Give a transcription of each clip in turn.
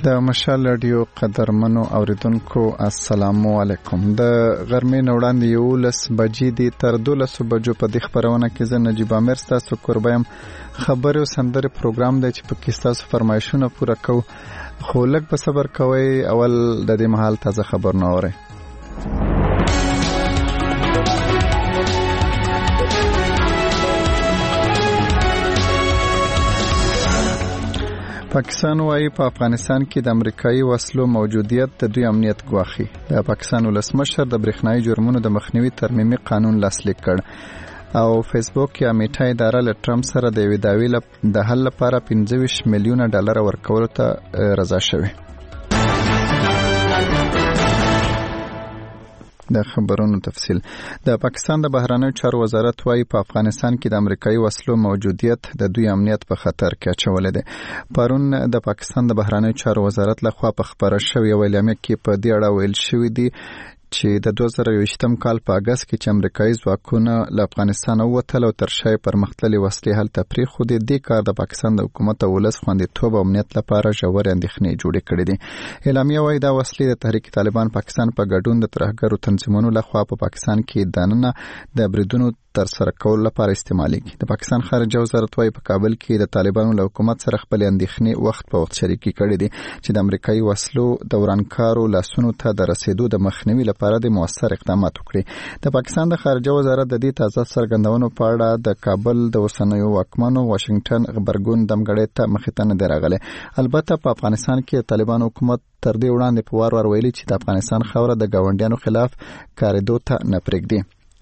د مشال رادیو قدرمنو اوریدونکو السلام علیکم. د غرمې نه وړاندې 11 بجې دي تر 12 بجو په دې خبرونه کې زه نجیب امیر ستاسو کوربایم. خبرو سندره پروګرام دی چې په کې تاسو فرمایشونه پوره کوو، خو لږ په صبر کوئ. اول د دې مهال تازه خبرونه اورئ. پاکستان وايي په افغانستان کې د امریکایي وسلو موجودیت د دوی امنیت ګواښي. د پاکستان ولسمشر د برېښنايي جرمونو د مخنیوي ترمیمي قانون لاسلیک کړ او فیسبوک یا میټا اداره له ټرمپ سره د یوې دعوې د حل لپاره 25 میلیونه ډالر ورکولو ته رضا شوې. د خبرونو تفصیل. د پاکستان د بهرنیو چارو وزارت وايي په افغانستان کې د امریکایي وسلو موجودیت د دوی امنیت په خطر کې اچولی دی. پرون د پاکستان د بهرنیو چارو وزارت لخوا په خبره شوې ویلامه کې په دې اړه ویل شوی دی چې د 2020م کال په اگست کې چې امریکایي ځواکونه له افغانستان ووتل او تر شا پرمختللي وسلې هلته پرېښودې. دې کار د پاکستان د حکومت او ولس خوندیتوب او امنیت لپاره ژورې اندېښنې جوړې کړې دي. اعلامیه وايي دا وسلې د تحریک طالبان پاکستان په ګډون د ترهګرو تنظیمونو لخوا په پاکستان کې دننه د بریدونو تر سره کول لپاره استعمالېږي. د پاکستان خارجه وزارت وايي په کابل کې د طالبانو له حکومت سره خپل اندېښنې وخت په وخت شریکې کړې دي چې د امریکایي وسلو د ورانکارو لاسونو ته د رسیدو د مخنیوي لپاره د موثر اقدامات وکړي. د پاکستان د خارجه وزارت د دې تازه څرګندونو په اړه د کابل د اوسنیو واکمنو واشنگټن غبرګون دمګړۍ ته مخې ته نه دی راغلی. البته په افغانستان کې طالبان حکومت تر دې وړاندې په وار ویلي چې د افغانستان خاوره د ګاونډیانو خلاف کاریدو ته نه پرېږدي.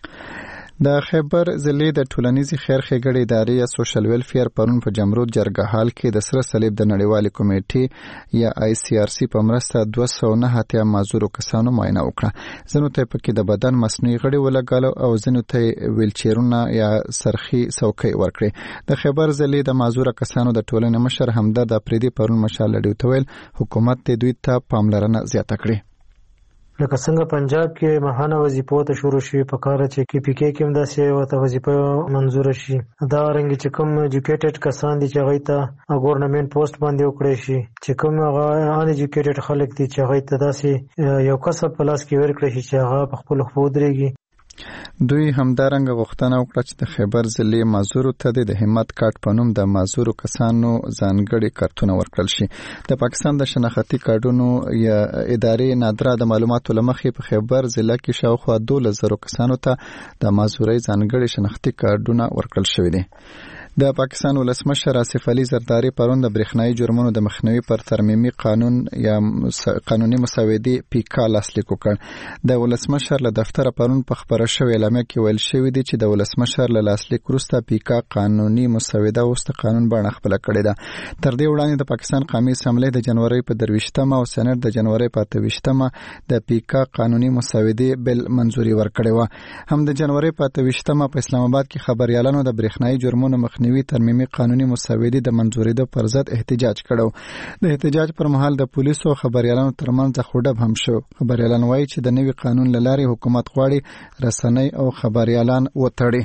د خیبر ضلع د ټولنیزې خیر ښېګړې ادارې یا سوشل ویلفیر پرون په جمرود جرګه حال کې د سره صلیب د نړیوالې کمیټې یا ICRC په مرسته 209 معذورو کسانو معاینه وکړه. ځینو ته پکې د بدن مصنوعي غړي ولګالو او ځینو ته ویلچیرونه یا سرخي څوکۍ ورکړي. د خیبر ضلع د معذور کسانو د ټولنې مشر همدرد افریدي پرون مشال رادیو ته ویل حکومت د دوی ته پاملرنه زیاته کړي. لکه څنګه پنجاب کې ماهانه وظیفو ته شروع شي په کار چې کې پی کې هم داسې ورته وظیفه منظور شي. دا رنګ چې کوم ایجوکیټډ کسان دي چې هغه ته ګورنمنت پوسټ باندې وکړي شي، چې کوم هغه ان ایجوکیټډ خلک دي چې هغه ته داسې یو کسب په لاس کې ورکړي شي چې هغه په خپل خو درېږي. دوی همدارنګه غوښتنه وکړه چې د خیبر ضلع معذورو ته د همت کارت په نوم د معذورو کسانو ځانګړي کارتونه ورکړل شي. د پاکستان د شناختي کارډونو یا ادارې نادره د معلوماتو له مخې په خیبر ضلع کې شاوخوا 12,000 کسانو ته د معذورۍ ځانګړي شناختي کارډونه ورکړل شوي دي. د پاکستان ولسمشر آصف علي زرداری پرون د برېښنايي جرمونو د مخنیوي پر ترمیمي قانون یا قانوني مسودې پیکا لاسلیک وکړ. د ولسمشر له دفتر پرون په خبره شوې اعلامیه کې ویل شوی دی چې د ولسمشر له لاسلیک وروسته پیکا قانوني مسوده اوس د قانون بڼه خپله کړې ده. تر دې وړاندې د پاکستان قومي اسمبلۍ د جنوري په 23مه او سېنات د جنوري په 28مه د پیکا قانوني مسودې بل منځوري ورکړې و. هم د جنوري په 28مه په اسلام آباد کې خبريالانو د برېښنايي جرمونو مخنیوي ترمیمي قانوني مسودې د منځورېدو پر ضد احتجاج کړو. د احتجاج پر مهال د پولیسو او خبريالانو ترمنځ خوډب هم شو. خبريالان وایي چې د نوي قانون له لارې حکومت غواړي رسنۍ او خبريالان وتړي.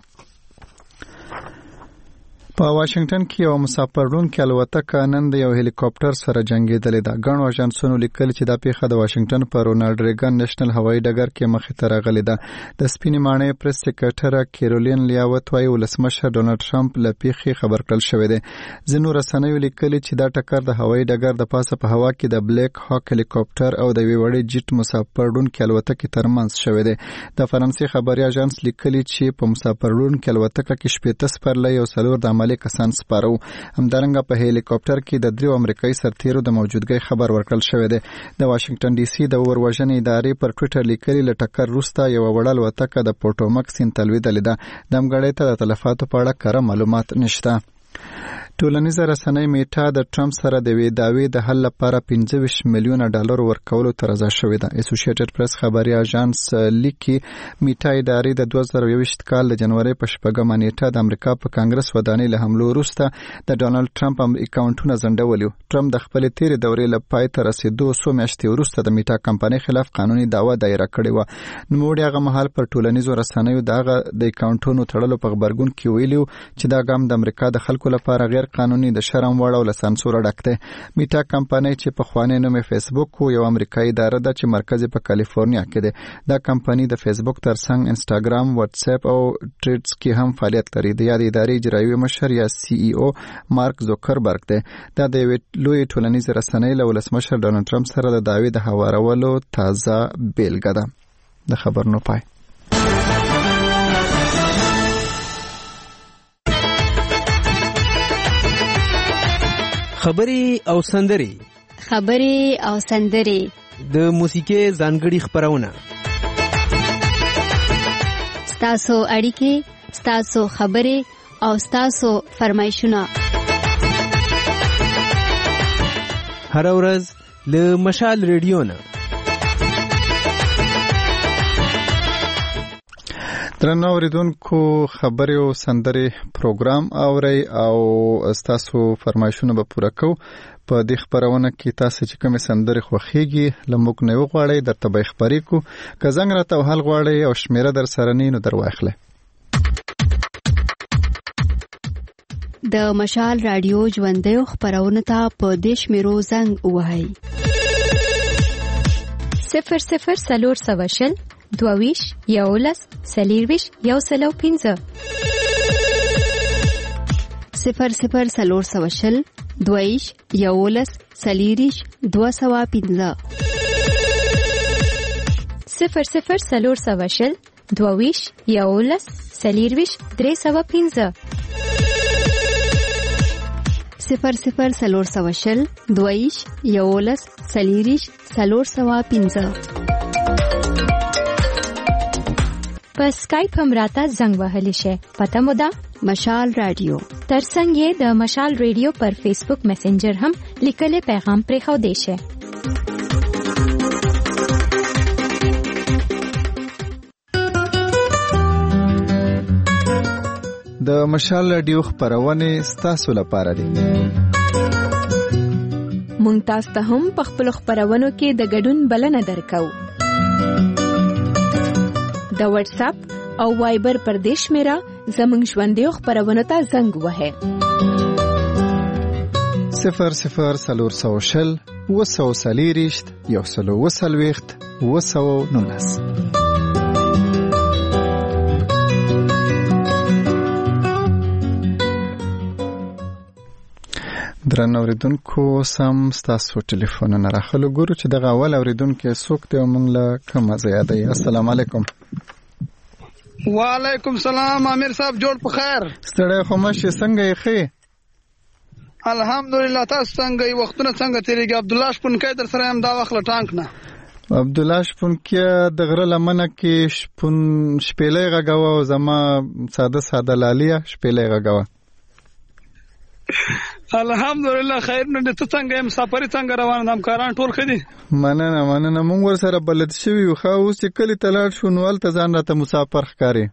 په واشنگټن کې یو مسافروړونکې الوتکه نن د یو هلیکاپټر سره جنګېدلې ده. ګڼو اژانسونو لیکلي چې دا پیښه د واشنگټن په رونالډ ریګن نېشنل هوایي ډګر کې مخې ته راغلې ده. د سپینې ماڼۍ پریس سکرټره کیرولین لیاوت وايي ولسمشر ډونالډ ټرمپ له پیښې خبر کړل شوی دی. ځینو رسنیو لیکلي چې دا ټکر د هوایي ډګر د پاسه په هوا کې د بلیک هاک هلیکاپټر او د یوې وړې جیټ مسافروړونکې الوتکې ترمنځ شوی دی. د فرانسې خبري اژانس لیکلي چې په مسافروړونکې الوتکه کې 80 سپرلۍ او 4 کسان سپارو. همدارنګه په هلیکاپټر کې د 3 امریکایي سرتیرو د موجودګۍ خبر ورکړل شوی دی. د واشنگټن ډي سي د وروژنې ادارې پر ټوئیټر لیکلي له ټکر وروسته یو وړه الوتکه د پورټومک سیند ته لوېدلې ده. د همګړۍ ته د تلفاتو په اړه کره معلومات نشته. ټولنیزه رسنۍ میټا د ټرمپ سره د وی دعوی د حل لپاره 25 میلیونه ډالر ورکولو ته رضا شوې ده. اسوسییټډ پریس خبري اژانس لیکي میټا ادارې د 2020 کال د جنوري په 8مه نیټه د امریکا په کانګرس ودانۍ له حملو وروسته د ډونالډ ټرمپ اکاونټونه ځنډولي. ټرمپ د خپل تیرې دورې له پای ته رسیدو 2 میاشتې وروسته د میټا کمپنۍ خلاف قانوني دعوه دایره کړې و. نوموړي هغه مهال پر ټولنیزو رسنیو د اکاونټونو تړلو په خبرګون کې ویلي چې دا ګام د امریکا د خلکو لپاره غیر غیر قانوني د شرم وړ او له سانسور ډک دی. میټا کمپنۍ چې په خوانې نوم فیسبوک یو امریکایي اداره ده چې مرکز په کالیفورنیا کې دی. دا کمپنۍ د فیسبوک ترڅنګ انسټاګرام، واتس اپ او ټریډز کې هم فعالیت لري. د یادې ادارې اجرایي مشر یا سی ای او مارک زوکربرګ دی. دا د لوی ټولنیز رسنۍ له ولسمشر ډونالد ټرمپ سره د دعوی د هوارولو تازه بیلګه ده. د خبرونو پای. خبري او سندري د موسیقي ځانګړي خبرونه. ستاسو اړیکې، ستاسو خبرې او ستاسو فرمایشونه هر ورځ له مشال ریډیو نه. درنو اوریدونکو، خبرې او سندرې پروګرام اوري او تاسو فرمایشونه به پوره کوو. په دې خبرونه کې تاسو چې کوم سندرې خوښيږي لموږ نه وغواړئ درته به خبرې کو. که زنګ راته حل غواړئ او شمیره در سره نینو در واخلئ. د مشال رادیو ژوندۍ خبرونه ته په دې شمیرو زنګ ووهئ. 00 22 11 40 115 00 22 11 40 215 00 22 11 40 315 00 22 11 40 315. په سکایپ هم راته زنګ وهلی شي. پته مو ده مشال رادیو. ترڅنګ یې د مشال ریډیو پر فیسبوک میسنجر هم لیکلي پیغام پرېښو دی شي. د مشال رادیو خبرونه ستاسو لپاره دي. مونږ تاسو ته هم په خپل خبرونو کې د ګډون بلنه درکو. د واتس اپ او وایبر پر دیش میرا زمنګ ژوندۍ خبرونه ته زنګ وهه. 00 وسوسلیریشت یو سلو وسلويخت وسو نونس. درنو اوریدونکو، سم ستاسو ټلیفونونه راخلو. ګورو چې دغه اول اوریدونکو څوک دی او موږ له کومه ځای دی. السلام علیکم. وعلیکم سلام امیر صاحب، جوړ په خیر. ستړی خو مشه څنګه یې خې؟ الحمدلله، تاسو څنګه یې؟ وختونه څنګه تیریږي؟ عبد الله شپونکی در سره هم دا وخت له ټانک نه. عبد الله شپونکی د غره لمنه کې شپېلې غږوا او زما ساده لالیا شپېلې غږوا. الحمدلله خیر. نو ته څنګه يم؟ سفر څنګه روان دي؟ همکاران ټول خدي؟ مننه موږ ور سره بلد شوی خو اوس چې کلی تلاړ شو نو ولته ځان راته مسافر ښکاری.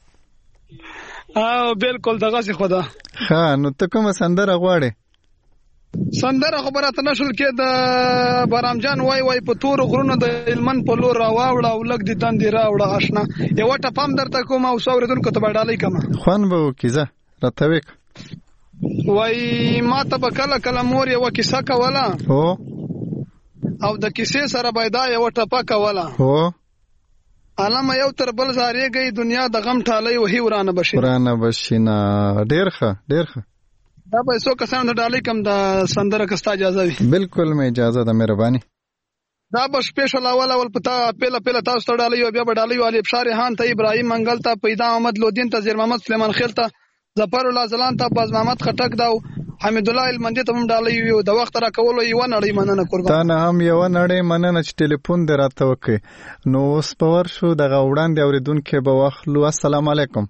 بالکل دغه څه خدا. ها نو ته کوم سندره غواړې؟ سندره خبره ته نشول کې د بارام جان وای په تور غرونو د علمن په لور راوړه او لګ دي تندې راوړه آشنا. یو ټپام درته کوم او سوریدونکو ته بډالۍ کما خوان به کیزه راته وک وای ما ته به کله مور یو کیسه کوله هو او د کیسې سره بيدا یو ټپه کوله هو علامه یو تر بل زاریږي دنیا د غم ټالۍ وهي ورانه بشینه. ډیر ښه دا به څو کسان د ډالۍ کم د سندره کستا اجازه وي؟ بالکل مې اجازه ده، مهرباني. دا به سپیشل اول پتا پیله تاسو ته ډالۍ او بیا به ډالۍ والی بشار خان ته، ابراهیم منګل ته، پیدا احمد لودین ته، زیر محمد سلیمان خیل ته، ظفر الله زلان ته، باز محمد خټک دا حمید الله المندی ته هم ډالۍ یو د وخت را کول یو نړۍ مننه قربان. تا نه هم یو نړۍ مننه چې ټلیفون دراته وکي. نو اوس پور شو دغه وړاندې اوریدونکو به واخلو. السلام علیکم.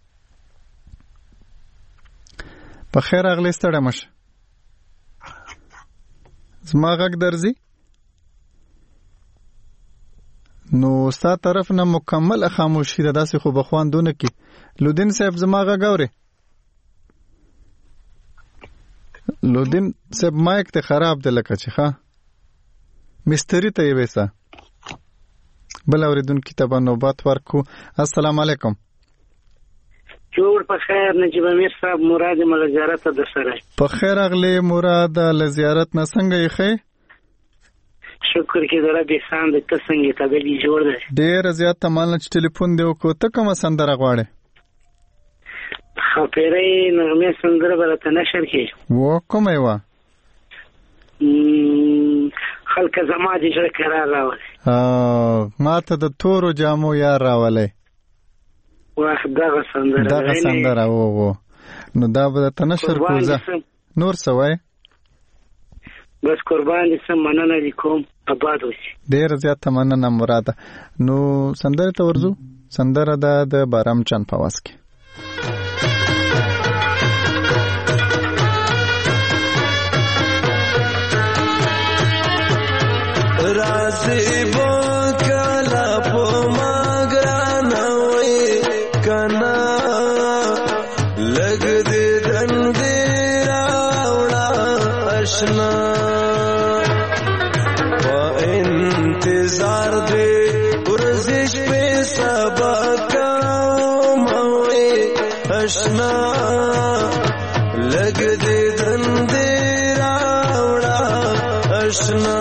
په خیر اغلی ستړی مشه. زما غږ درځي؟ نو ستا طرف نه مکمل خاموشي ده، داسې خو بخواندونه کی. لودین صاحب زما غږ اوري؟ لودین صاحب مایک ته خراب دی لکه چې ښه مستری ته یې ویسه. بل اوریدونکي ته به نوبت ورکو. السلام علیکم. جوړ په خیر نجیب امیر صاحب مراد مل زیارت د سره په خیر اغلی مراد ل زیارت نه څنګه یې خې شکر کې در به سان د څنګه تبلی جوړ دی ډیر زیات تمال چې ټلیفون دی وکړو ته کوم سندره غواړې خپېرې نغمه سندره برته نشر کې و کومه و خلک زما دې جوړ کرا راول ما ته د تورو جامو یار راولې واخ دغه سندره وو نو دا به ته نشر کوزه نور سوای بس قربان دې سم مننه لیکم آباد اوسې ډیر زیات مننه مراده نو سندره ته ورزو سندره د بارام چن پواس کې رازي بوکلا په ماګرانه وې کنا لګ دې دندې راوړه آشنا په انتظار دې ورزش په سبا کوم وې آشنا لګ دې دندې راوړه آشنا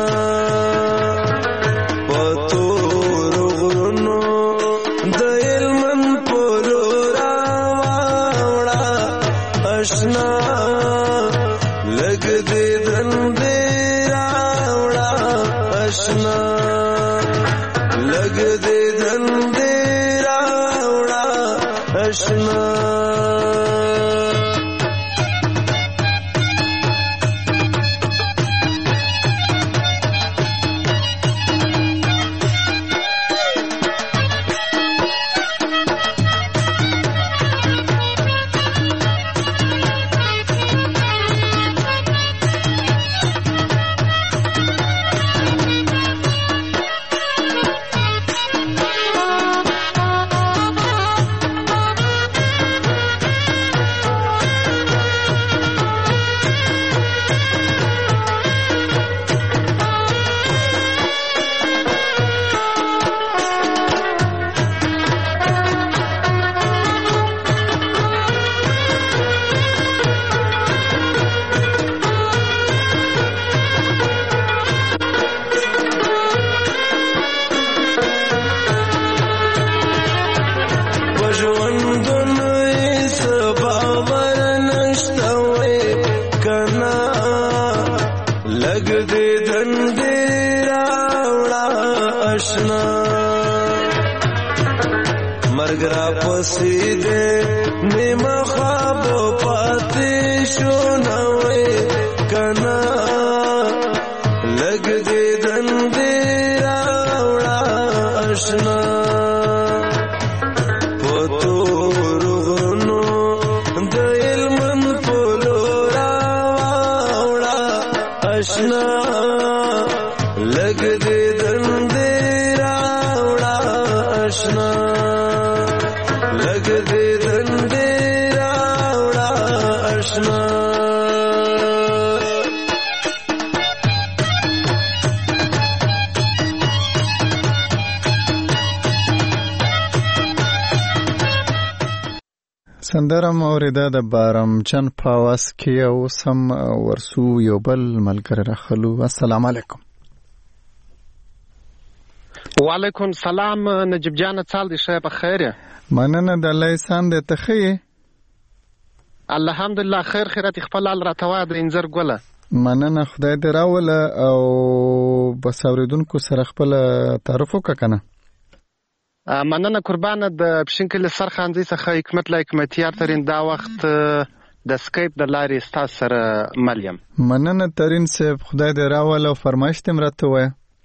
سندرم اوریده د بارام چن پاواس کې او سم ورسو یو بل ملګری راخلو السلام علیکم وعلیکم سلام نجیب جان څال دې شه په خیر مننه د الله احسان دې ته خیر الحمدلله خیرات خپل ال راتوا د انځر ګله مننه خدای دې راوله او بس اوریدونکو سره خپل تعارف وکړه مننه قربانه د پښینکل سرخانځي څخه حکمت لا حکمتیار ترين دا وخت د سکایپ د لارې ستاسو سره ملیم مننه ترين صاحب خدای دې راوله فرمایش تم راته وای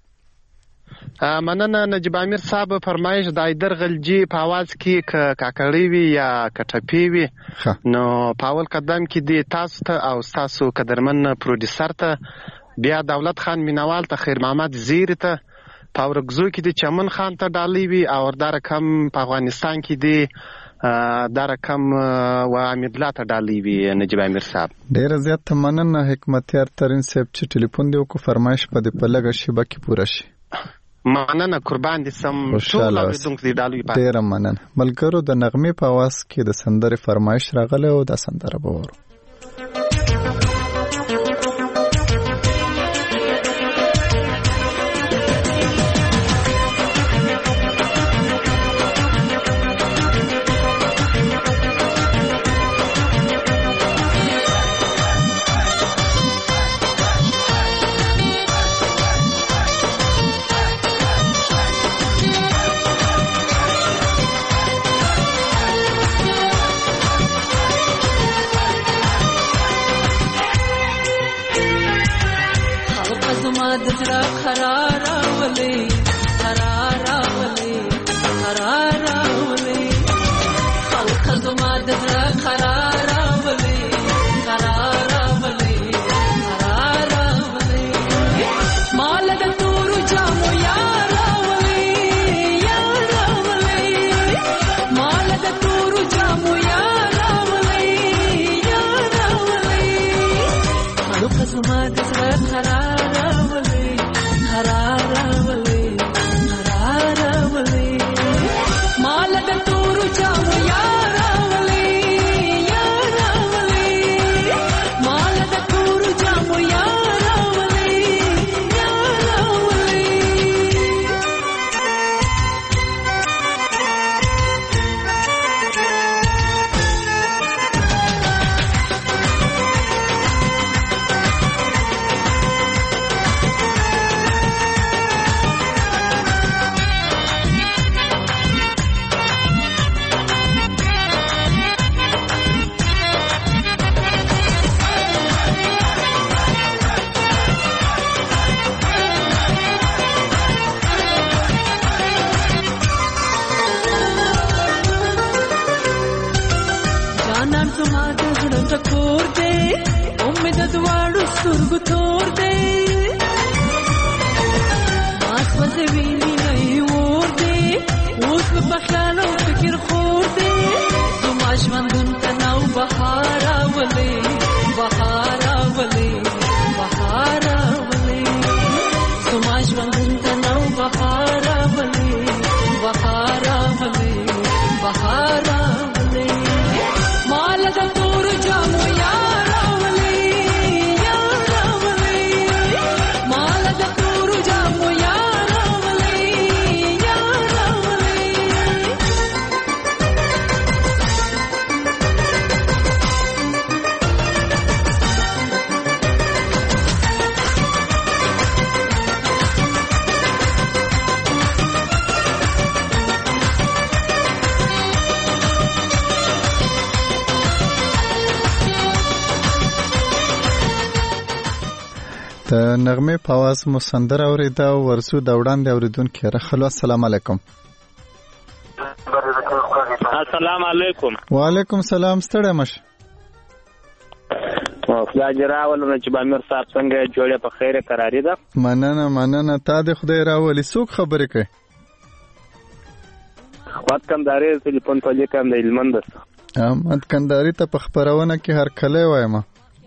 مننه نجیب امیر صاحب فرمایش د ایدر غلجی په आवाज کې کاکړی وی یا کټپی وی نو پاول قدم کې دی تاسو ته او تاسو قدرمن پروډوسر ته بیا دولت خان مینوال ته خیر محمد زیر ته پاورګزو کې د چمن خان ته ډالۍ وی او دا رقم په افغانستان کې دی دا رقم و امیدلا ته ډالۍ وی نجیب امیر صاحب ډیر زیات مننه حکمتیار ترين صاحب چې ټلیفون دی کو فرمایش په دې په لګه شی باقي پوره شي مننه قربان دي سم ټول اوریدونکو دې ډالوي په ډیر مننه. ملګرو د نغمې په आवाज کې د سندرې فرمایش راغله او د سندره به ورو. نغمه په आवाज مو سندره اوریدا ورسو د وړاندې اوریدونکو راخلو. السلام علیکم. السلام علیکم. وعلیکم السلام. ستړی مشه خدای دې راولونه چې بامیر صاحب څنګه جوړه په خیره قراری ده. مننه تا دې خدای راولي. څوک خبرې کوي؟ وخت کمداري ټلیفون په لیکم د علمند است. احمد کنداری ته په خبرونه کې هر کله وایم.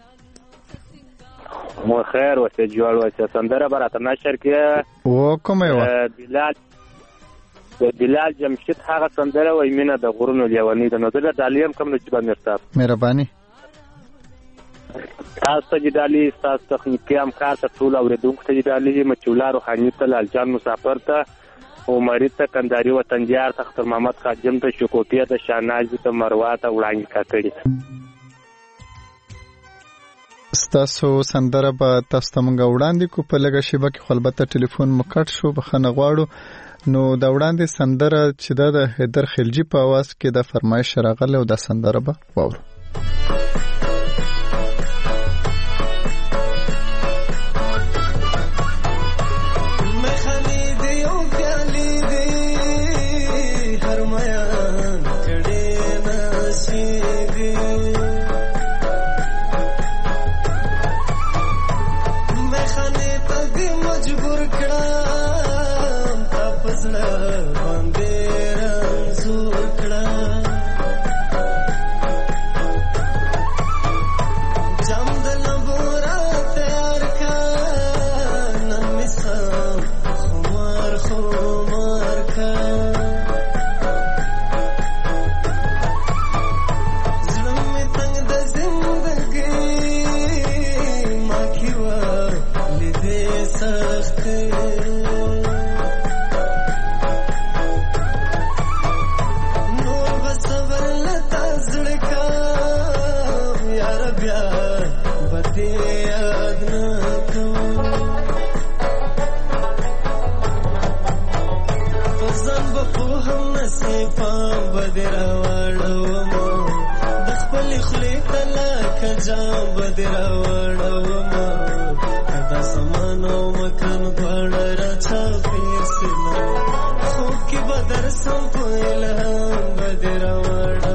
مو خیر وته جوړ وته سندره براته نشر کې و کومه و بلال جمشید هغه سندره وای مینه د غرونو لیونی د نو د تعلیم کوم چې باندې ستاسو مهرباني تاسو چې دالي تاسو تخنیکی امکار ته ټول اوریدونکو ته دالي مچولا روحاني ته لالجان مسافر ته عمر ته کنداری وطنجار تختر محمد خادم ته شکوټیا ته شاناز ته مروه ته وړاندې کړی. ستاسو سندره به تاسو ته مونږ وړاندې کو په لګه شیبه کې خپلبته ټلیفون مو کټ شو بخنه غواړو نو دا وړاندې سندره چې د حیدر خلجی په आवाज کې د فرمایش راغله او د سندره به وورو. خو هم نصیب بدر وړو د خپل خلی تلا کجام بدر وړو کدا سمانو مکان غړ را چا پیسنا خو کی بدر سم کوله بدر وړو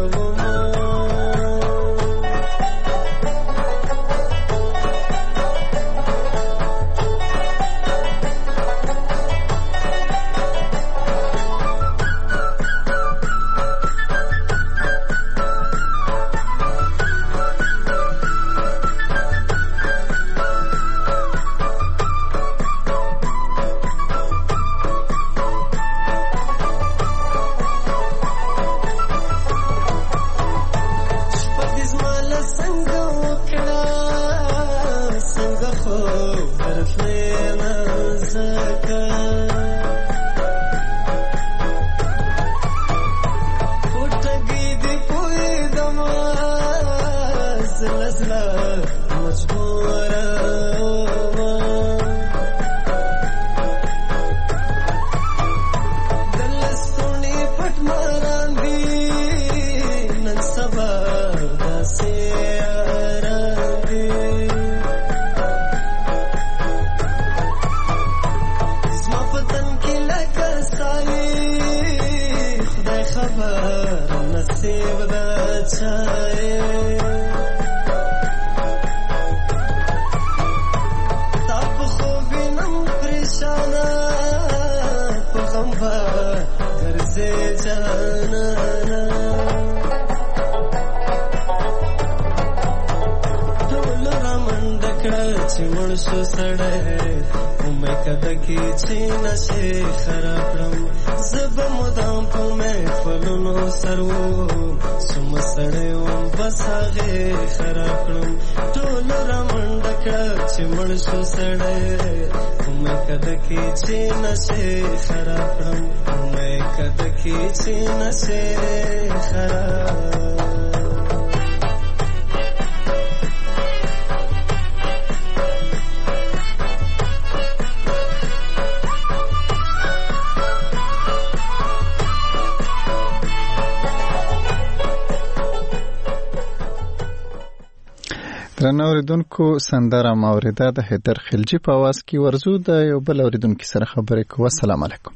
درنو اوریدونکو سندره ماوریده د حیدر خلجی په आवाज کې ورزو د یو بل اوریدونکو سره خبرې کوو. السلام علیکم.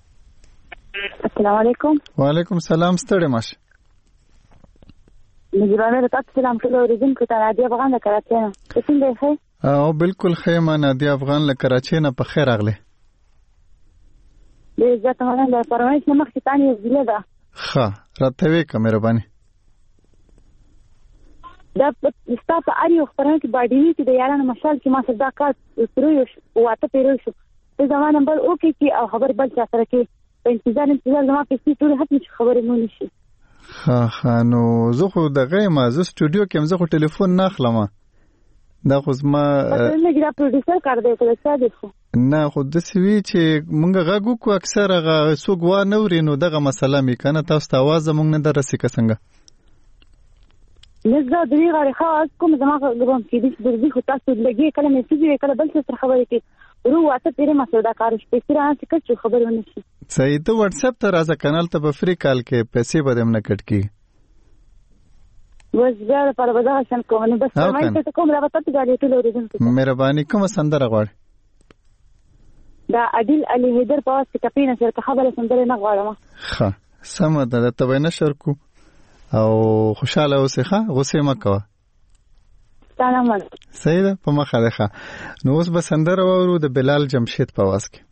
السلام علیکم. وعلیکم السلام. ستړي ماشه نجیبانه د تاسو سلام ټول اوریدونکو ته نادي افغان له کراچۍ نه. څنګه یې؟ او بالکل خیمه نادي افغان له کراچۍ نه په خیر راغله. د عزت مننه د پرمایش نه مخکې تاني زیله ده. ښه راته وې که مهرباني. دا ستا په اړیو خبرونه کې باډینی چې د یارانو مشال کې ما سره دا کار شروع واته پیرو شو ته زما نمبر اوکې کې او خبر بل چا سره کې په انتظار زما پیسې ټول ختم شي خبرې مو نشي. ښه نو زه خو دغه ما زه سټوډیو کې زه خو ټلیفون نه اخلم دا خو زما نه ګرا پروډوسر کار دی کله څه دی خو نه خو د سوي چې مونږ غاګو کو اکثر غا سوګوا نوري نو دغه مسله می کنه تاسو ته आवाज مونږ نه درسې کسنګ لږه درې غره خاص کوم زما غوږم کې دې درځي خو تاسو لګي کله مې سږي کله بل څه خبرې کې ورو واته پیره مسوده کار شپې سره چې کڅ خبرونه نشي صحیح ته واتس اپ ته راځه کانال ته په فری کال کې پیسې بدم نه کټ کی بس بیا پر ودا شن کوونه بس ما ته کوم راوته غالي ټول اوریدونکو مهرباني کوم سندره غواړي دا عادل علي حیدر پاس کې کپینه سره خبره سندره نه غواړم ښه سم ده ته به نشر کو او خوشاله اوسې ښه غوسه مکوه سلام صحیح ده په مخه ده نو اوس به سندره وورو د بلال جمشید په आवाज کې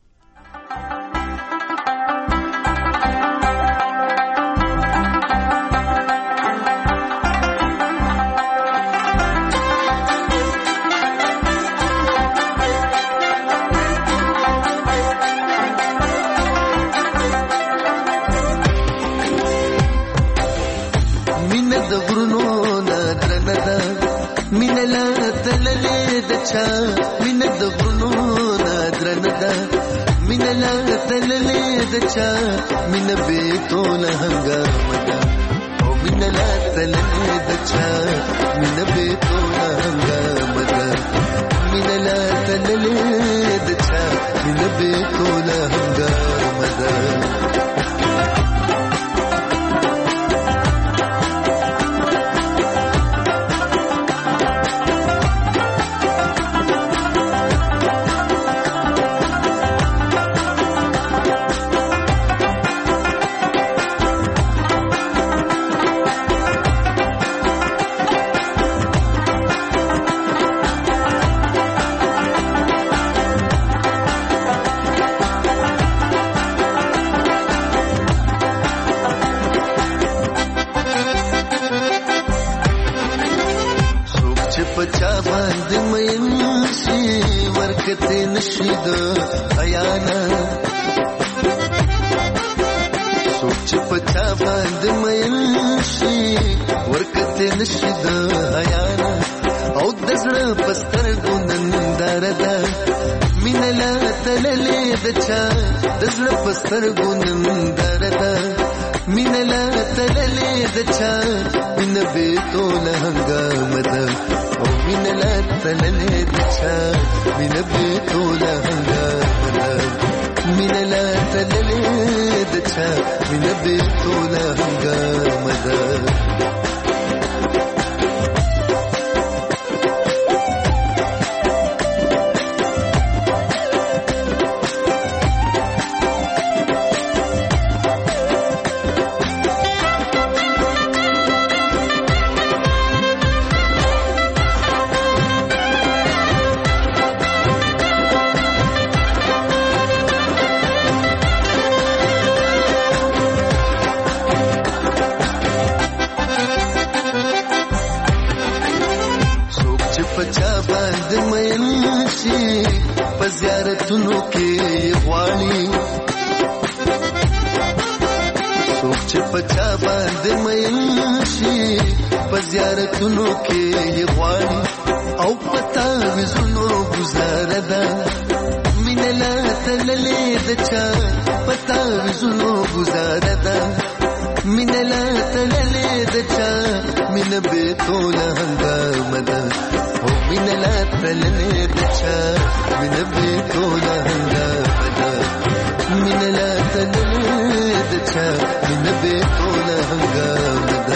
مینه د غرونو نادرنه ده مینه لا تللې د چا مینه به توله هنګامه ده او مینه لا تللې د چا مینه به توله هنګامه ده مینه لا تللې د چا مینه به توله هنګامه ده ورکته نشي د حیانا سوچ پچا باندې مېل شي ورکته نشي د حیانا او دزړه پستر ګونندار ده مینلا تللې دچا دزړه پستر ګونندار ده مینلا تللې دچا من به تول هنګام ده او مینلا تللې دچا من به تول هنګام ده مینلا تللې دچا من به تول هنګام ده زیارتونو کې غواړي څوک چې پچا باندې مېل شي په زیارتونو کې غواړي او پتا وزونو گزار ده مینلا تللې دچا پتا وزونو گزار ده مینلا تللې دچا مین به تول هنګام ده او مینلا تللې دچا من بيتول هنگام ده مینلا تللې دچا من بيتول هنگام ده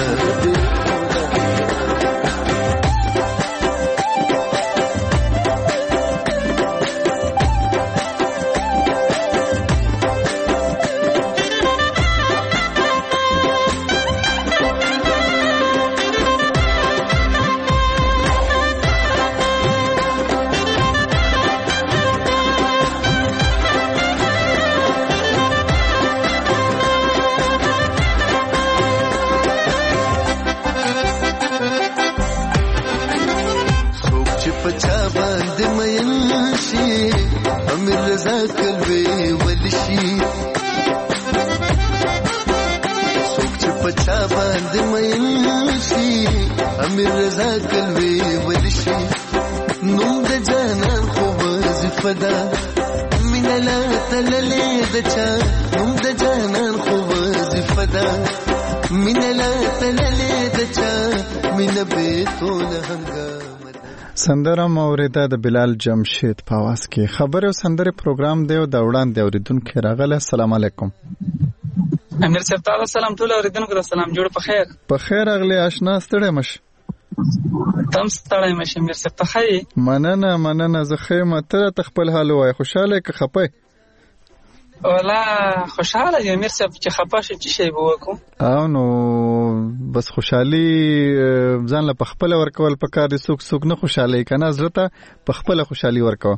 سندره موریده د بلال جمشید په आवाज کې خبره سندره پروګرام دی او د وړاندې اوریدونکو راغله. السلام علیکم. امیر صاحب تعالی سلام ټول اوریدونکو ته سلام. جوړ په خیر. په خیر اغلی آشنا ستړی مش. تم ستړی مش امیر صاحب ته خی. مننه زه خیمه ته خپل حال وای خوشاله که خپه. ولا خوشاله یم امیر صاحب چې خپه شي چې شی وکړو. او نو بس خوشحالي ځان له خپل ورکول پکار دي. څوک نه خوشاله کنه زړه په خپل خوشحالي ورکو.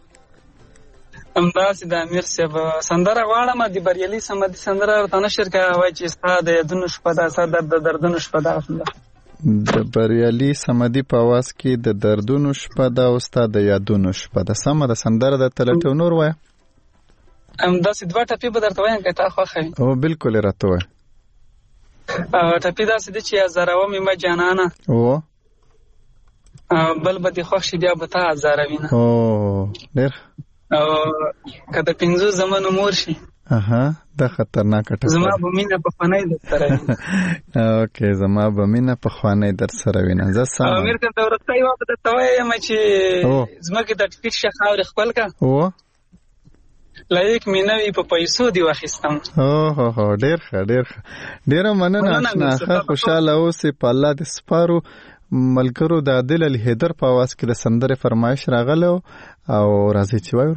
امداسې د امیر صاحب سندره غواړم د بریالي سمدي سندره ورته نشر کا وای چې ساده یادونه شپه ده ساده دردونو شپه ده. د بریالي سمدي په आवाज کې د دردونو شپه ده او استاد د یادونو شپه ده. سم د سندره د تلټو نور وای. داسې دوه ټپې به درته وایم که تا خوښوي. او بالکل راته وای. ټپې داسې دي چې ازاروه مې ما جانانه بل به دې خوښ شي بیا به تا ازاروینه. ډېر او که د 50 زمانو مور شي دا خطرناکه ټپه. زما به مینه پخوانی در سره وینه. اوکې زما به مینه پخوانی در سره وینه. زه سم امیر ته د ورځې یو په درته وایم چې زمکه د ټیټ شه خاورې خپل کا لایک مینوي په پیسو دی واخیستم. ډېر ډېر مننه آشنا. خوشاله اوسې په الله دې سپارو. ملګرو د عادل علي حیدر په आवाज کې د سندره فرمایش راغله او راځي چې وایو.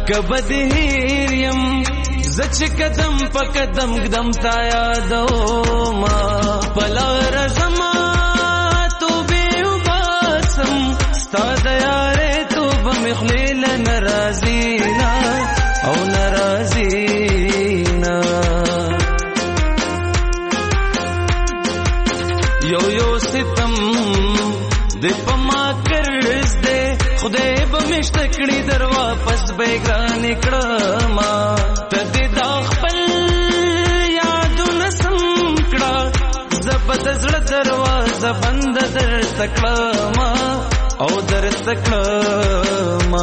کبد هیریم زچ قدم په قدم قدم تا یادو ما پلار زما تو به وباسم ستاد یاره تو بمخلیل ناراضینا او ناراضینا یو ستم د پما کرز دے خدای به مشتکړي در واپس بیگان کړما ته د خپل یادونه سم کړه زبد زړه دروازه بند در تکړما او در تکړما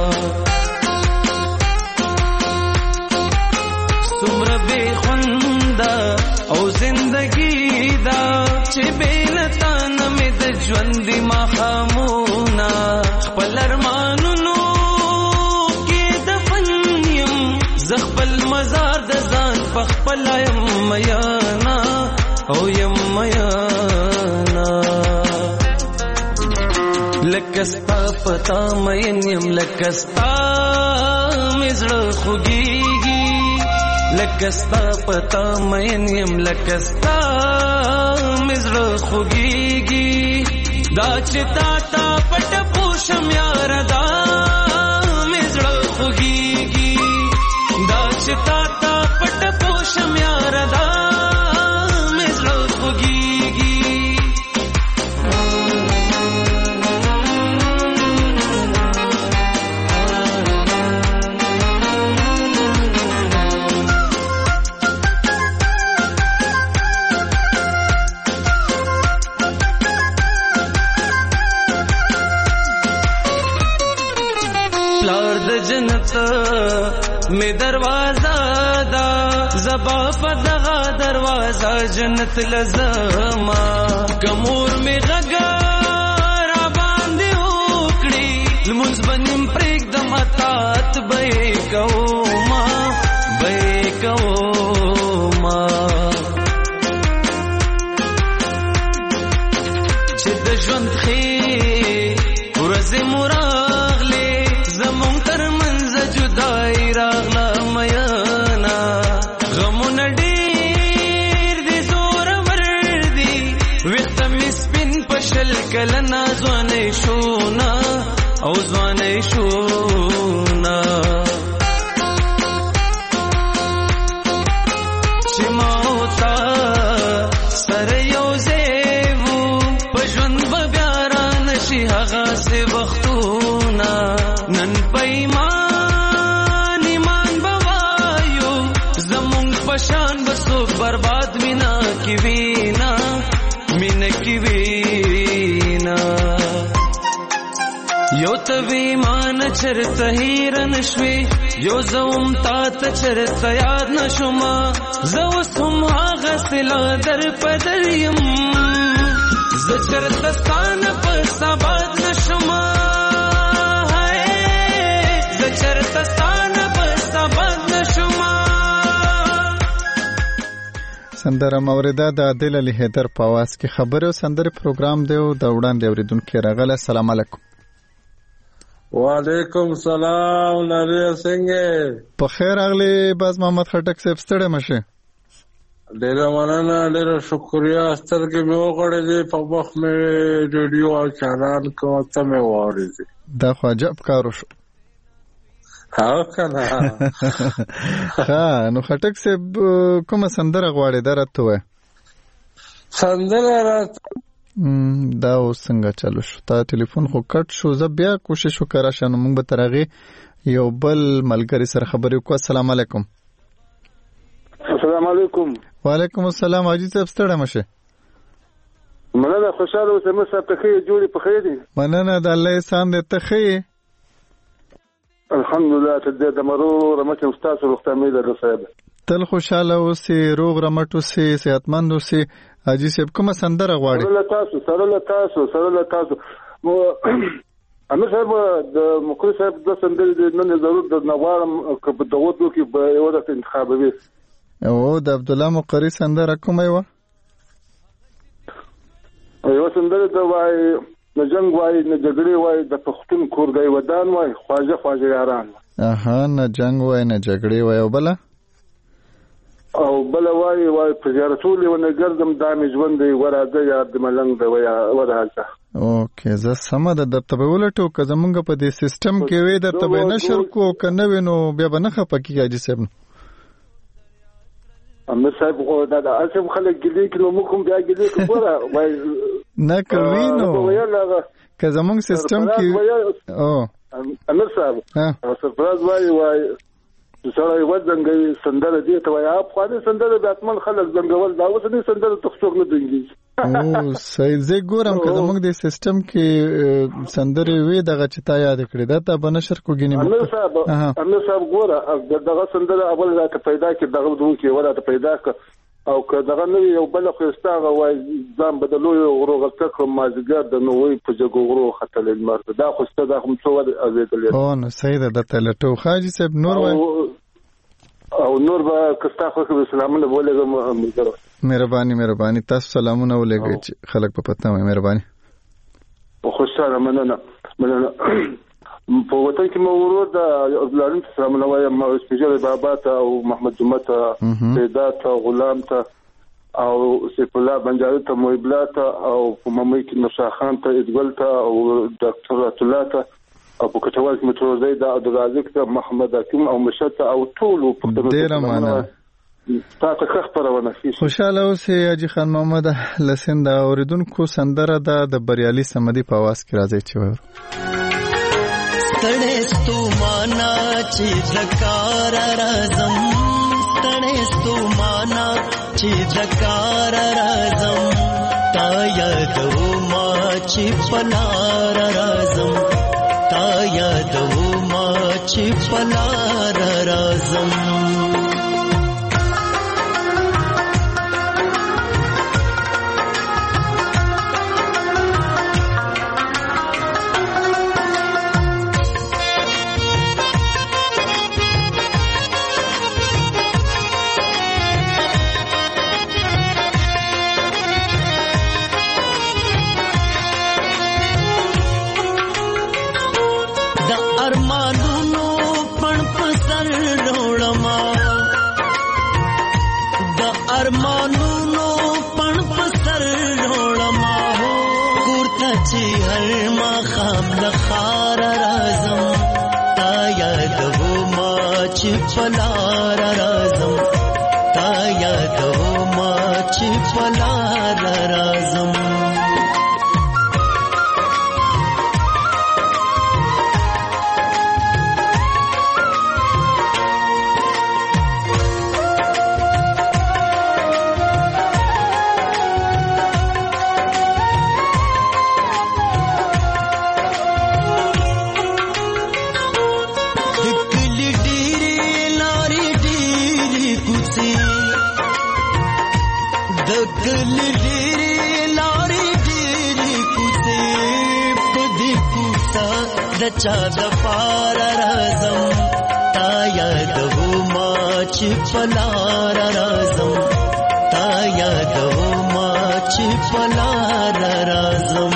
سمره به خوندا او زندگی دا چې بینتا نمې د ژوند ما خامونا خپل ارمانونو کې دفن یم زخپل مزار د ځان په خپل یم میانا او یم میانا لکستا پتا مین یم لکستا مزړه خوږیږي لکستا پتا مین یم لکستا مزړه خوږیږي دا چتا تا پټ پوشم یار دا مزړه خوږیږي دا چتا تا پټ پوشم یار دا مزړه خوږیږي می دروازه دا زبا فدغه دروازه جنت لزما کمور می غږ را باندې وکړي لمونځ بنیم پرېږ د متات به کوما به کوما چې د ژوند خې ورځې مراغلې زمونږ تر منځ جدای راغله میانا غمونه ډېر دي زورور دي ویښته مې سپین په شل کلنه ځوانۍ شونا او ځوانۍ شونا چې ما او تا سره یو ځای وو په ژوند به بیا رانشي هغسې وختونه نن په ایمان ایمان به وایو زمونږ په شان به څوک برباد مینا کې وینا مینا کې وینا یو ته ویمان چرته هیر نشوي یو زوم تا ته چرته یاد نشوما زه اوس هم هغسې لا در په در یم زه چرته ستانه په سباد نشوما سندره موریده د عادل علي حیدر په आवाज کې خبره او سندره پروګرام دی او د وړاندې اوریدونکو راغله. السلام علیکم. وعلیکم السلام نری څنګه په خیر اغلی باز محمد خټک صاحب ستړی مشه ډیر مننه ډیر شکریا ستر کې مې وغړې په وخت مې ریډیو او چینل کوم ته مې واره دا خو عجب کارو شو ها کنه ها نو خټک صاحب کومه سندره غواړي درته وای سندره رات دا څنګه چالو شو تا ټلیفون خو کټ شو زه بیا کوشش وکړم شنو موږ به ترغه یو بل ملګری سره خبرې وکړو. السلام علیکم. السلام علیکم. وعلیکم السلام. حاجی صاحب ستړی مشه مننه خوشاله اوسه مې صاحب ته خې جوړې په خې دي مننه د الله احسان دې ته خې الحمدلله ته د مرو رمته استاد وخت امید ده صاحب تل خوشاله اوسې روغ رمټ اوسې صحتمند اوسې. حاجی صاحب کومه سندره غواړي؟ سره له تاسو مو امیر صاحب د مقری صاحب د سندرې د نن ضرورت د نوارم په دغه کې به یو د انتخابوي او د عبد الله مقری سندره کومه و؟ یو سندره د وای نه جنگ وای نه جګړې وای د پښتون کور دی ودان وای خواجه یاران نه جنگ وای نه جګړې وای او بل وای په زیارتولې ونه ګرځم دا مې ژوند دی وراده یاد ملنګ دی وراده. اوکې زه سمه ده درته به ولټو که زمونږ په دې سیستم کې وی درته به نشر کو که نه وي نو بیا به نه خفه کېږي حاجي صاحب. امیر صاحب خو دا اسم خلک ګلې کې نو موږ هم بیا ګلې کې ګوره وای نه کوي نو که زمونږ سیستم کې امیر صاحب سرفراز وای سره یو ځنګي سندره دي ته وای افغاني سندره د اتمن خلک ځنګول دا اوس نه سندره تخڅوک نه دنګي. او صحیح زه ګورم که زمونږ د سیستم کې سندره وي دغه چې تا یاد کړی دا ته بنشر کوګینه. امیر صاحب ګوره دغه سندره اول راته پیدا کې دغه دوه کې وراته پیدا ک او که دغه نو یو بل خو استاغه وای ځم بدلو غرو غلطه کوم مازګر د نو وي په جګو غرو خطل المرد دا خو ست دا هم څو ازیدل. او نو صحیح ده د تلټو حاجي صاحب نور وای او نور به کستا خو سلامونه ولګم ملګرو. مهرباني تاسو سلامونه ولګئ چې خلک په پته وي. مهرباني خوشاله مننه په وطن کې مو ورور د عبدالعلیم سلامونه وایم سپیشل بابا ته او محمد جمعه ته پیدا ته غلام ته او سیف الله بنجاري ته محبلا ته او مامي کې نوشا خان ته ادګل ته او ډاکټر رات الله ته او په کټوال کې متروزي د عبدالرزاق ته محمد حکیم او مشت او ټول په ډیر مننه تاسو ښه خبرونه شي. خوشاله اوسئ حاجي خان محمد لسند اوریدونکو سندره د بریالي سمدي په आवाज کې راځي چې ور ستړې مانا چې ذکر راځم ستړې مانا چې ذکر راځم تا یادو ما چې پلار راځم تا یادو ما چې پلار راځم پلار رازم تا یادو ما چې پلار رازم چا د پار رازم تا یادو ما چې پلار رازم تا یادو ما چې پلار رازم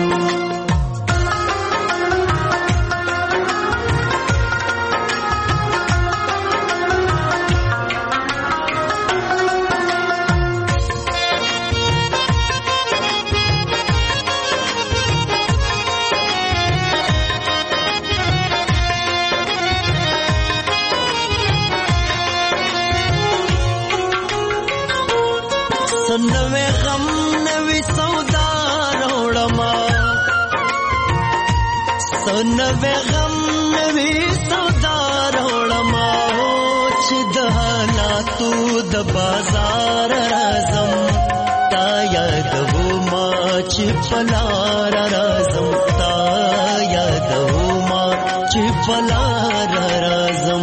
نوې غم نوې سودا راوړما چې د حالاتو د بازار راځم تا یادو ما چې پلار راځم تا یادو ما چې پلار راځم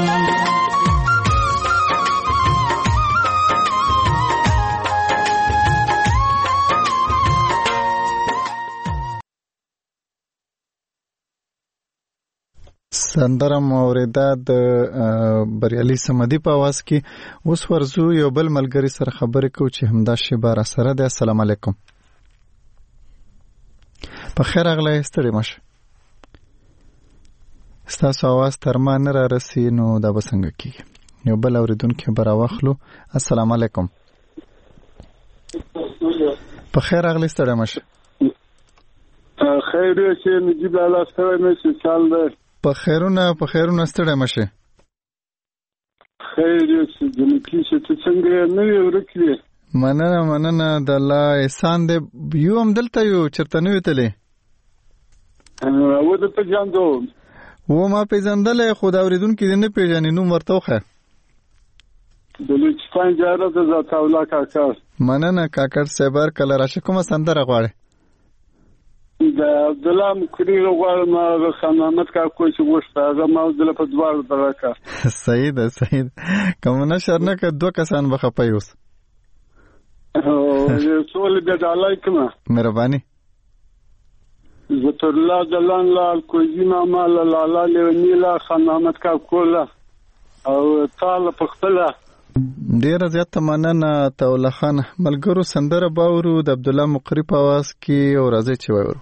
سندره موریده د بریالي سمدي په आवाज کې. اوس ورزو یو بل ملګری سره خبرې کوو چې همدا شی بار سره ده. السلام علیکم. په خیر اغله ستړي مشه. ستاسو आवाज تر ما نه را رسي نو دا به څنګه کیږي. یو بل اوریدونکو به راوخلو. السلام علیکم. په خیر راغلی ستړی مشه. خیر یې چې نجیب الله ستړی مشه چال دی. په خیرونه ستړی مشه. خیر یې چې جنکی چې څنګه نه یې ورکړي. مننه د الله احسان دی. یو هم دلته یو چرته نه وتلې. و د پیژاندو و ما پیژندل خو دا اوریدونکو دې نه پیژنې نو مرتوخه د لچپان جاره د زاتاولا کاکر. مننه کاکر صبر کله راشه. کومه سندره غواړي؟ د عبدالله مکری غواړم خان محمد کاکو چې وښته هغه ما د په دوار درکا. صحیح ده کوم نه شرنه ک دوه کسان بخپای اوس. سوال دې علیکم. مهرباني. زتر الله دلان لال کوزینا مال لالا لیونیلا خان محمد کاکولا او تعالی پختلا. ډیر زیات مننه تولا خان. ملګرو سندره باورو د عبدالله مقری په आवाज کې او راځي چې وایو.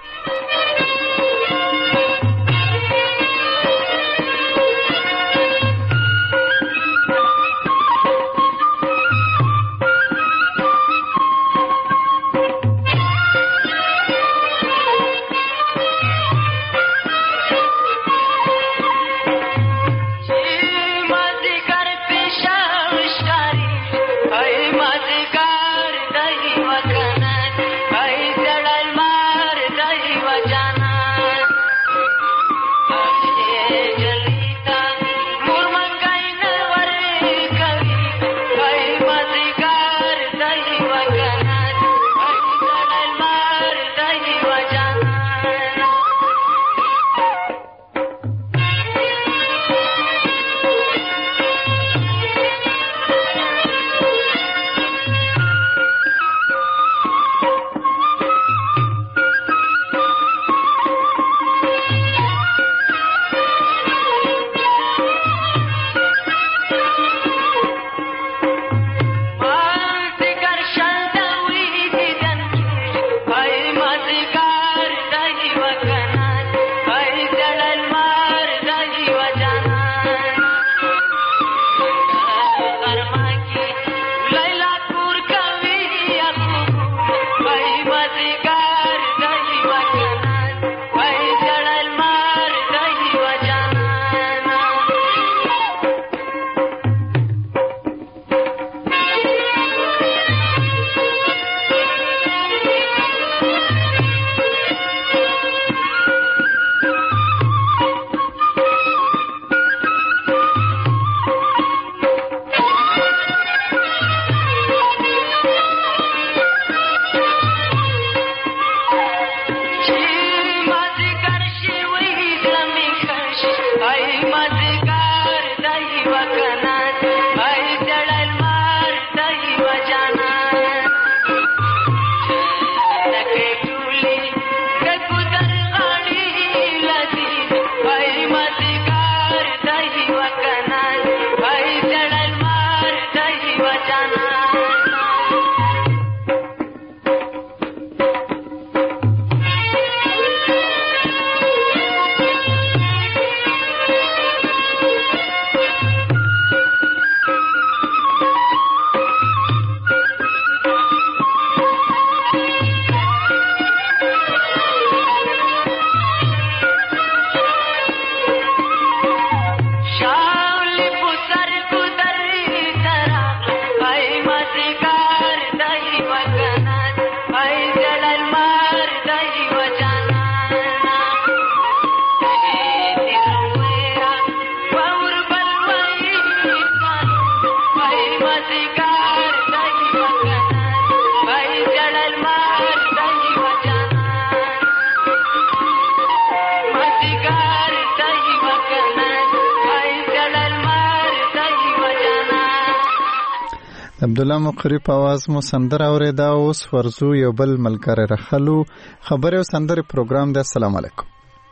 عبدالله مقری په आवाज مو سندره اوریدا. اوس ورزو یو بل ملګری راخلو. خبر او سندره پروګرام دی. السلام علیکم.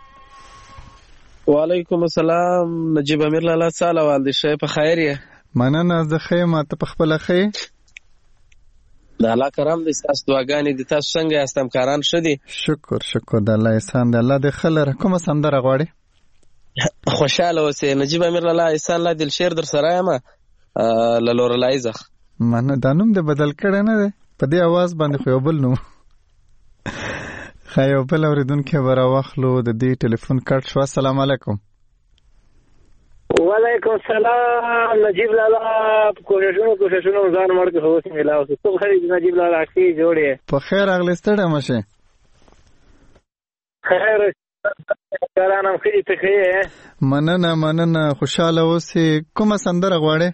وعلیکم السلام. نجیب امیر لالا ساله والدی شه په خیر یې. مننه زه خیمه ته په خپل خې. د الله کرام دې تاسو دعاګانې دې تاسو څنګه استم کاران شدي. شکر د الله احسان دی. الله دې خلره. کومه سندره غواړي؟ خوشاله اوسې. نجیب امیر الله احسان الله دلشیر در سره یم له لورلای زخ. منه دا نوم دې بدل کړی نه دی په دې اواز باندې خو یو بل نوم. ښه یو بل اورېدونکی به راواخلو د دې ټلیفون کټ شو. السلام علیکم. وعلیکم السلام. نجیب لالا کوششونو ځان مړ کړ. اوس ملاو څه خبرې نجیب لالا کې جوړې په خیر اغلی ستړی مشه. خیر کارانم خې ته خې. مننه خوشاله اوسې. کومه سندره غواړې؟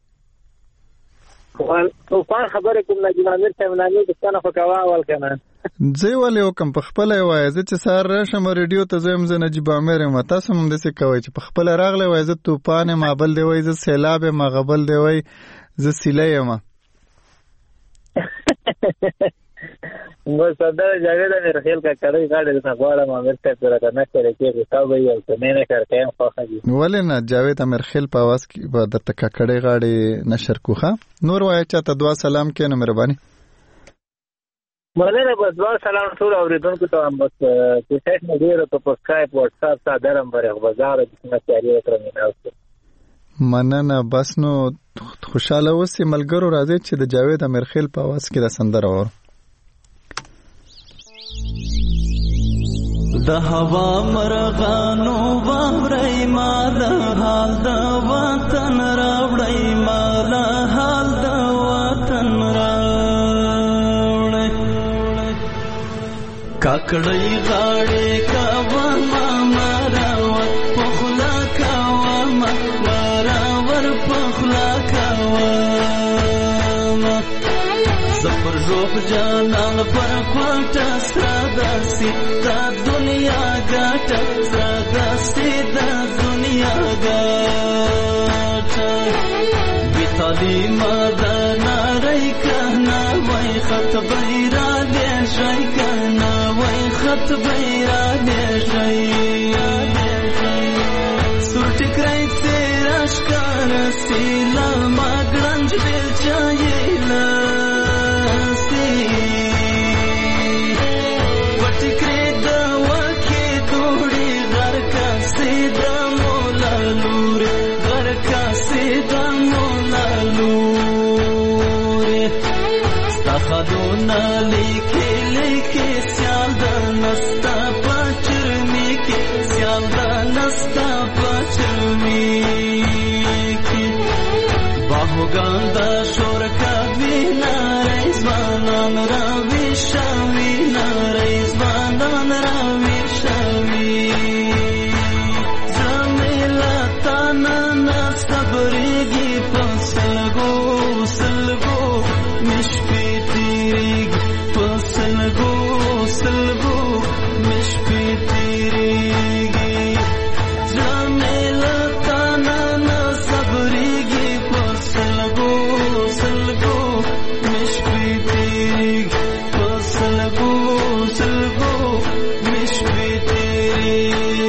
طوفان خبره کوم نجیب امیر صاحب نامې د څنګه فکوا اول کنه زه ولې وکم په خپل وای زه چې سار راشم ریډیو ته زم زه نجیب امیر ما تاسو هم د څه کوي چې په خپل راغله وای زه طوفان ما بل دی وای زه سیلاب ما غبل دی وای زه سیلې ما نو صدر جاوید امیر خیل کا کړی غاړه د غواړم امیر ته پر نه کړی چې حساب یې او څه نه کړته خو خاجي ولې نه جاوید امیر خیل په واس کې به د تک کړی غاړه نشر کوخه نور وای چې ته دعا سلام کینې مهرباني. مننه بس دعا سلام ټول اوریدونکو ته هم بس چې څنګه نه ډیره په اسکایپ واتس اپ سادرم بره بازار د څنګه تیاری وکړم نه. مننه بس نو خوشاله اوسې ملګرو راځي چې د جاوید امیر خیل په واس کې د سندره اور د هوا مرغانو باورې ما د حال د وطن راوړې ما د حال د وطن راوړې کاکړې غاړې کاوه ما مراوت پخلا کاوه ما مراور پخلا کاوه زفر روح جانان پر کوټه ساداسي دا دنیا ګټه ساداسي دا دنیا ګټه بیتالي ماده ناري کنا وای خط بیرا دې شي کنا وای خط بیرا دې شي سورټ کرای تیرا شکار سیلا ما ګرنج دل چایلا خدونا لیکي لیکي سیال د نستا پچرمی کې سیال د نستا پچرمی کې باهوګان د شور کا وینا رضوانان را ویشاوی نا رضوانان را ویشاوی زمیلا تانا صبرېږي پسلګو سلګو مشپی سلګو مشپی تیریږي جمیلا تانا نه صبرېږي په سلګو سلګو مشپی تیریږي په سلګو سلګو مشپی تیریږي.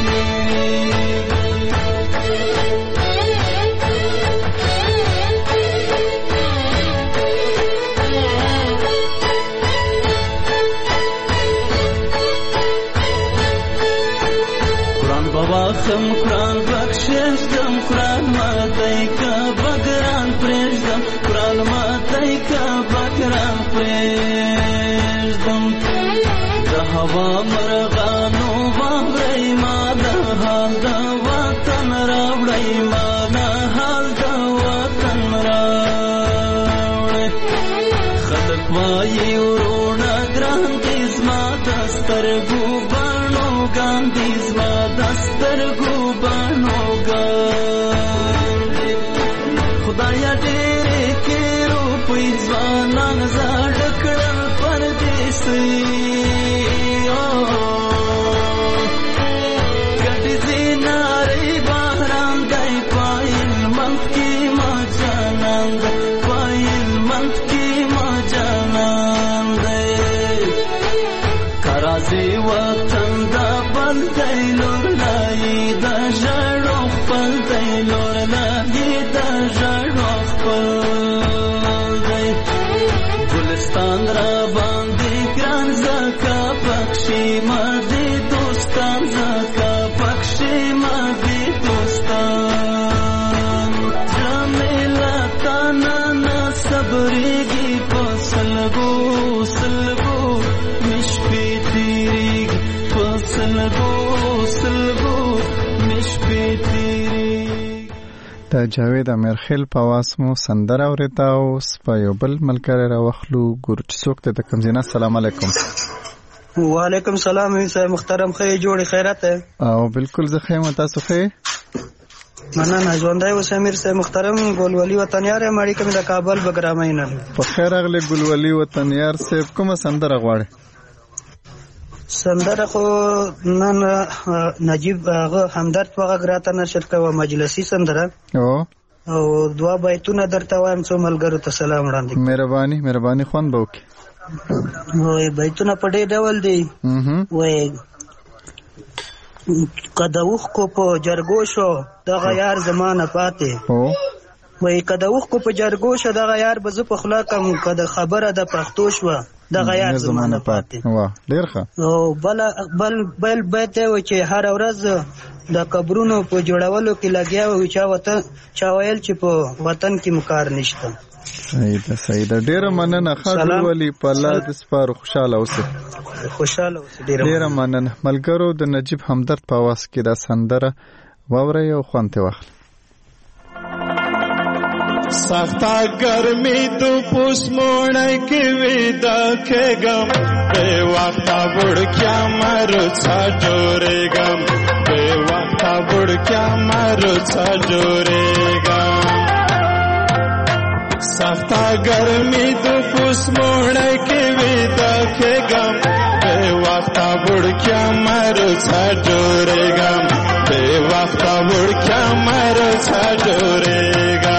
خم قرآن بخشش دم قرآن ماتای کا بگران پریشدم قرآن ماتای کا بگران پریشدم د هوا مرغانو باورې ما د حال د وطن راوړې ما د حال د وطن راوړې خلک وایي ورونه ګران دي زما د سترګو بڼو ګاندي زما د سترګو بڼو ګاندي خدایا ډېرې کې روپۍ ځوانان زاړه کړل پردیسي ګټې زینارې باران دی پایل منځ کې ما جانان دی پایل منځ کې ما جانان دی کرازي وطن دا بل دی لور لای دا ژړو خپل دی لور لای دا ژړو خپل دی ګلستان را باندې ګران زکا پکشي ما دې دوستان زکا پکشي ما د جاوید امیرخیل په आवाज مو سندره اورېده او په یو بل ملګری راوخلو ګورو چې څوک دی د کوم ځای نه. السلام علیکم. وعلیکم سلام محترم خیر جوړې خیرات او بالکل زه ښه یم تاسو ښه مننه ژوندی اوس امیر صاحب محترم ګلولي وطنیار یم اړیکه مې د کابل بګرامۍ نه. په خیر راغلی ګلولي وطنیار صاحب کومه سندره غواړئ؟ سندره خو نن نجیب هغه همدرد وغږ راته نشر کوه مجلسي سندره او 2 بیتونه درته وایم څو ملګرو ته سلام وړاندې. مهرباني خوند به وکړي. وای بیتونه په دې ډول دي وای کده اوښکو په جرګو شو دغه یار زمانه پاتې وای کده اوښکو په جرګو شو دغه یار به زه په خوله کم کده خبره د پښتو شوه دغه یار زمانه پاتې. واه ډېر ښه. او بل بیت و چې هر ورځ د قبرونو په جوړولو کې لګیا و چا ویل چې په وطن کې مکار نشته. صحیح ده. ډېره مننه ښه ولي په الله د سپارو خوشحاله اوسئ. ډېره مننه ملګرو. د نجیب همدرد په आवाज کې دا سندره واورئ او خوند ترې واخلئ. سختا گرمی تو پوس موڑ کے ویدا کے گم بے وقتا بڑھ کیا مرو سا جورے گم بے وقتا بڑھ کیا مرو سا جورے گم سختا گرمی تو پوس موڑ کے ویدا کے گم بے وقتا بڑھ کیا مرو سا جورے گم بے وقتا بڑھ کیا مرو سا جورے گم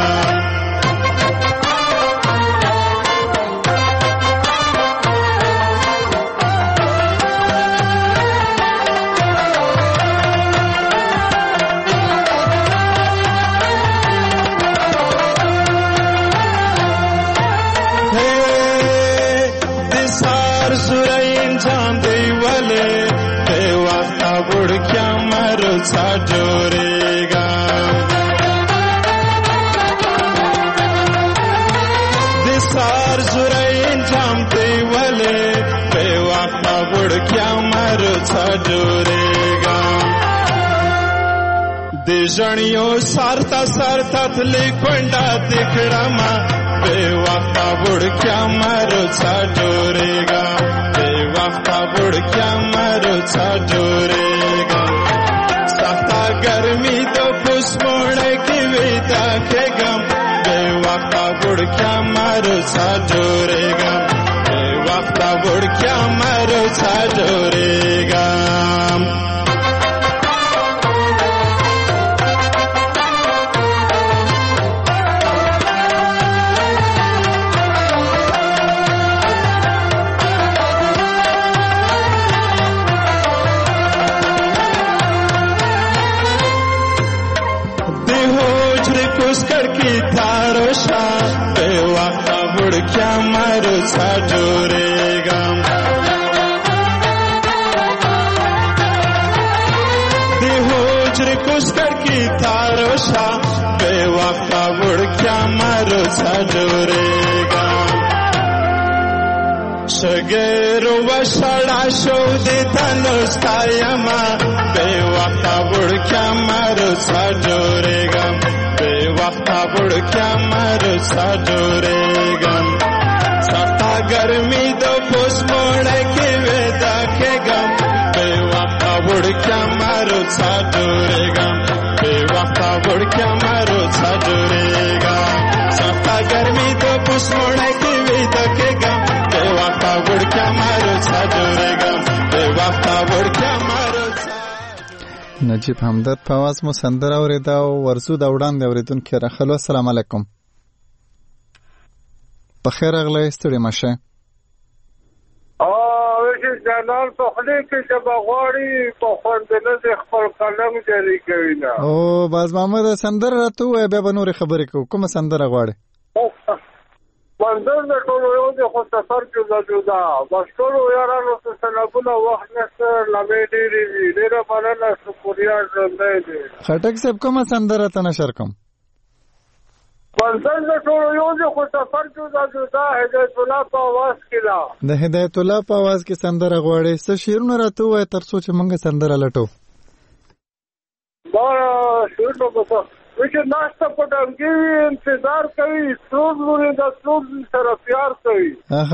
सा जोरेगा दिसार सुरैन जामते वाले बेवफा बुढ़ क्या मर सा जोरेगा दिजणियों सारता सारता थले कोंडा दिखड़ा मा बेवफा बुढ़ क्या मर सा जोरेगा बेवफा बुढ़ क्या मर सा जोरेगा गर्मी तो पुष्पोण की वेदा के गम बेवफा बुढ़ क्या मारो सा जोरेगा बेवफा बुढ़ क्या मारो सा जोरेगा बेवफा बुढ़ क्या मारो सा जोरेगा दिहोजर कुस्कर की थारोशा बेवफा बुढ़ क्या मारो सा जोरेगा शगेरो वशड़ा शो देता नोस्तायमा बेवफा बुढ़ क्या मारो सा जोरेगा बेवफा बुढ़ क्या मर सा जोरेगा सख्ता गर्मी दो पुस मोड़ के वेदा के गम बेवफा बुढ़ क्या मर सा जोरेगा बेवफा बुढ़ क्या मर सा जोरेगा सख्ता गर्मी दो पुस मोड़ के वेदा के गम बेवफा बुढ़ क्या मर सा जोरेगा बेवफा बुढ़ क्या मर نجیب همدرد په आवाज مو سندره اورېده او ورزو د وړاندې اورېدونکي راخلو. السلام علیکم. په خیر راغلی ستړي مه شئ. جانان په خولې کې چې به غواړي په خوندنه د خپل قلم جاري کوي نه. او باز محمد سندره راته ووایه بیا به نورې خبرې کوو. کومه سندره غواړې؟ منظر د ټولو یو دی خو سفر جدا جدا بس ټولو یارانو ته سلامونه وخت نشته لمې ډېرې وي ډېره مننه شکریا ژوندی دی. خټک صاحب کومه سندره ته نشر کوم؟ منظر د ټولو یو دی خو سفر جدا جدا هدایت الله په आवाज کې ده. د هدایت الله په आवाज کې سندره غواړې؟ څه شعرونه راته ووایه تر څو چې موږ سندره لټو. ما شعرونه چې ناشته په ډنګي وي انتظار کوي سرور لوري د سرور سره پیار کوي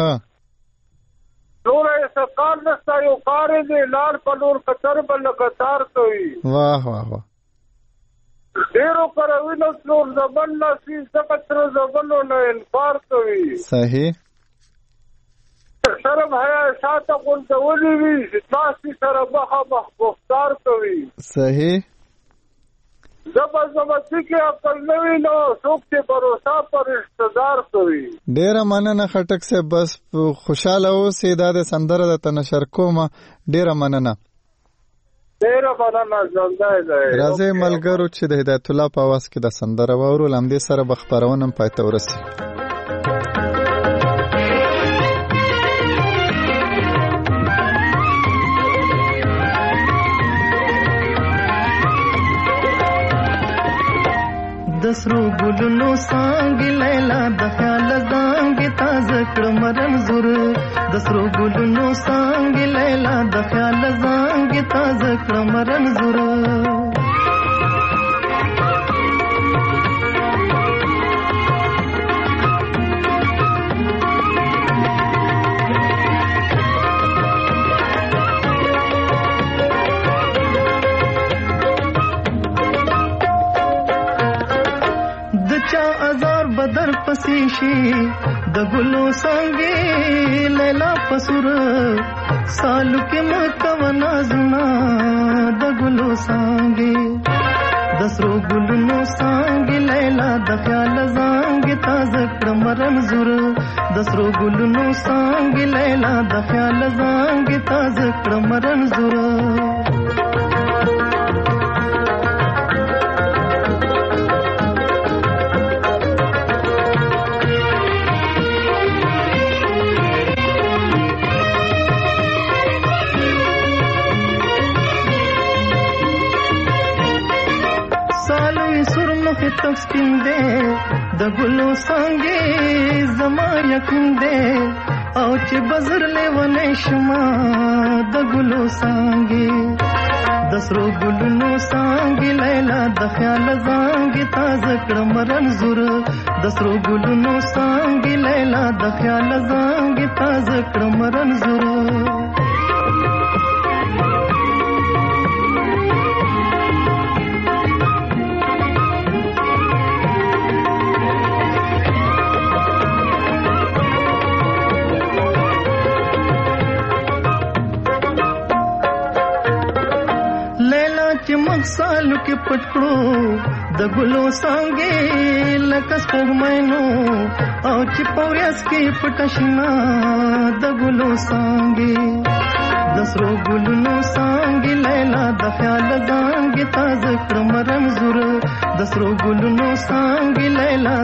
نور یې سقال نستا یو کار دی لار په نور کتر بل لګتار کوي واه واه واه ډیرو کروي نو نور زبن نسی سکتر زبنو نه انکار کوي صحیح شرم حیا شاته غونډولي وي ناسي سره مخه مختار کوي صحیح زبردستی کې خپل نوی نو څوک چې باور پر استدار کوي ډیره مننه خټک سے بس خوشاله اوسې دا د سندره د تنشر کومه ډیره مننه ژوندی دی راځي ملګرو چې د هدایت الله په اواز کې د سندره واورو لمدې سره به خپرونه پای ته ورسي دسرو ګلونو څنګه لیلا د خیال زنګ تازه کړم رنزور دسرو ګلونو څنګه لیلا د خیال زنګ تازه کړم رنزور بدر پسیشی د ګلو څنګه لیلا پسور سالو کې مکونا زنا د ګلو څنګه دسرو ګلونو څنګه لیلا د خیال زنګ تازه کړم رنزور دسرو ګلونو څنګه لیلا د خیال زنګ تازه کړم رنزور تک سپین دے د ګلو څنګه زما یقین دے او چې بزر لیونه شما د ګلو څنګه دسرو ګلونو څنګه لیلا د خیال زنګ تازه کړم رنزور دسرو ګلونو څنګه لیلا د خیال زنګ تازه کړم رنزور سالو کې پټکړو د ګلو څنګه لکه سپوږمینو او چې پوریاس کې پټشنا د ګلو څنګه دسرو ګلونو څنګه لیلا د خیال زنګ تازه کړم رنزور دسرو ګلونو څنګه لیلا